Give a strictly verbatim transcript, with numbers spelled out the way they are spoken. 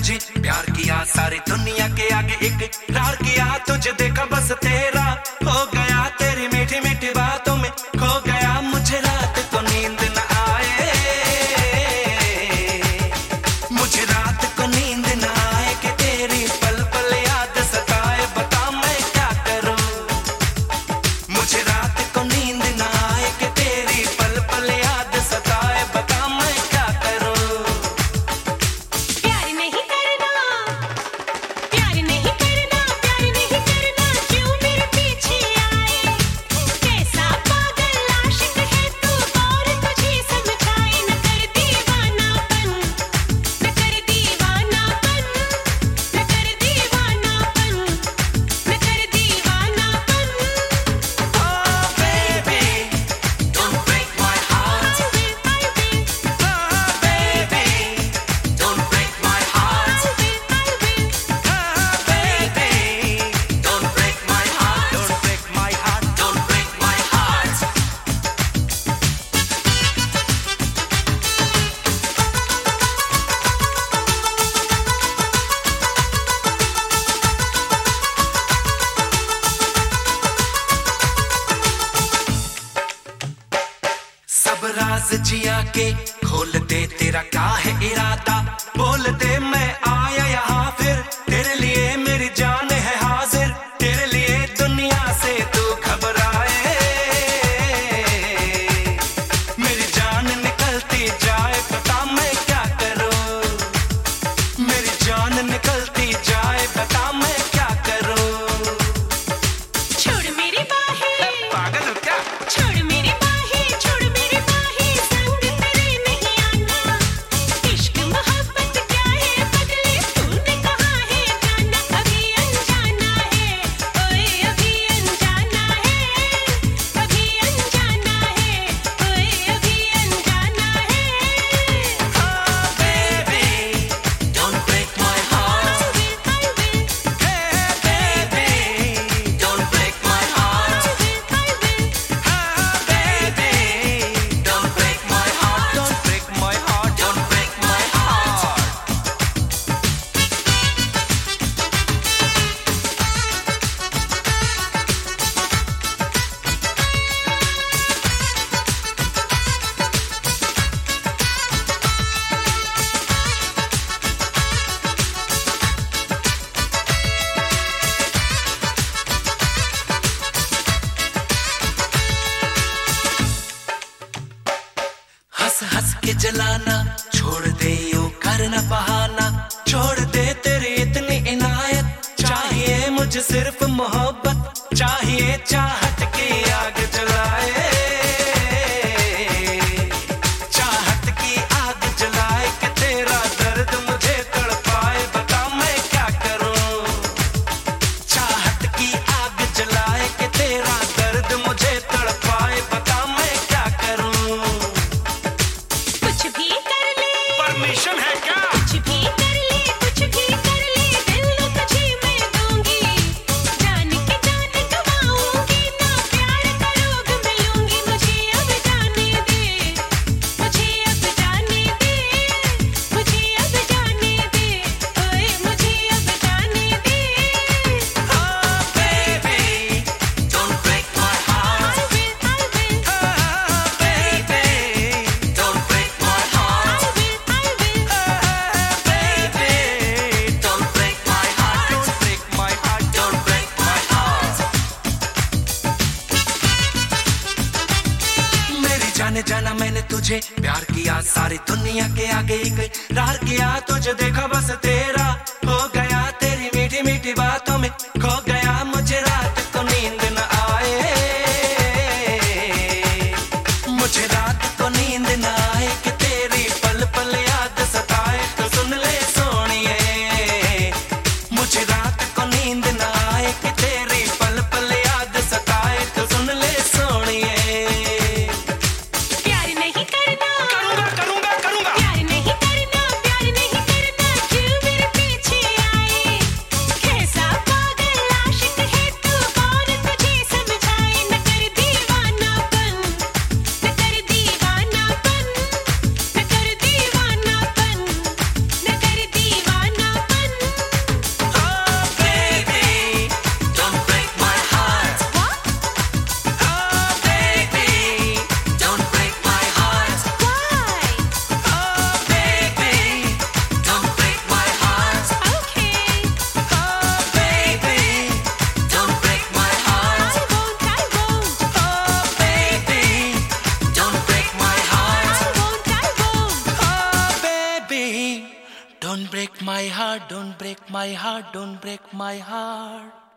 तुझे प्यार किया, सारी दुनिया के आगे इकरार किया, तुझे देखा बस तेरा हो गया, तेरी मीठी मीठी बातों में खो गया, मुझे रात को नींद न आए, मुझे रात को नींद न आए कि तेरी पल पल याद सताए, बता मैं क्या करूं, मुझे रात को नींद न आए कि तेरी पल पल याद सताए, बता मैं क्या करूं। प्यार नहीं करना, प्यार नहीं करना, प्यार नहीं करना, क्यों मेरे पीछे आए, कैसा पागल आशिक है तू, और तुझे समझाए, न कर दीवानापन, न कर दीवानापन, न कर दीवानापन, न कर दीवानापन। Oh baby, don't break my heart. I will, I will, Oh baby, don't break my heart. I will, I will. Oh baby, don't break my heart. Don't break my heart. Don't break my heart. सब राज जिया के खोल दे, तेरा क्या है इरादा, बोल दे मैं आया यहाँ फिर, तेरे लिए मेरी जान है हाजिर, तेरे लिए दुनिया से तू घबराए, मेरी जान निकलती जाए, बता मैं क्या करूं, मेरी जान निकलती जाए, बता मैं क्या करूं। छोड़ मेरी बाहें, पागल हो क्या? छोड़ मेरी बाहें, छोड़ मेरी बाहें, संग तेरे नहीं आना, इश्क मोहब्बत क्या है पगले, तूने कहा है जाना, अभी अनजाना है, ओए अभी अनजाना है, अभी अनजाना है, ओए अभी अनजाना है। Oh baby, don't break my heart. I will, I will, Hey baby, don't break my heart. I will, I will. Oh baby, don't break my heart. Don't break my heart. Don't break my heart. हंस हंस के जलाना छोड़ दे, यूं करना बहाना छोड़ दे, तेरी इतनी इनायत, चाहिए मुझे सिर्फ मोहब्बत, चाहिए चाहत की आग जलाए, चाहत की आग जलाए कि तेरा दर्द मुझे तड़पाए, बता मैं क्या करूं, चाहत की आग जलाए कि तेरा दर्द मुझे तड़पाए, बता मैं क्या करूं। कुछ भी कर ले, परमिशन है क्या? कुछ भी कर ले, कुछ भी कर ले, दिल तुझे मैं दूंगी, जान के जान गवाऊंगी, ना प्यार का रोग मिलूंगी, मुझे अब जाने दे, मुझे अब जाने दे, मुझे अब जाने दे, ओए मुझे अब जाने दे। Oh baby, don't break my heart. I will, I will, Oh baby, don't break my heart. I will, I will. Oh baby, don't break my heart. Don't break my heart. Don't break my heart. मेरी जाने जाना मैंने तुझे प्यार किया, सारी दुनिया के आगे इकरार किया, तुझे देखा बस तेरा हो गया, तेरी मीठी मीठी बातों में खो गया, मुझे रात को नींद न आए, मुझे रात को नींद न आए कि तेरी पल पल याद सताए, तो सुन ले सोनिए, मुझे रात को नींद न आए कि तेरी पल पल याद सताए, तो सुन ले सोनिए। प्यार नहीं करना, करूंगा करूंगा करूंगा। प्यार नहीं करना, प्यार नहीं करना, क्यों मेरे पीछे आए, कैसा पागल don't break my heart, don't break my heart.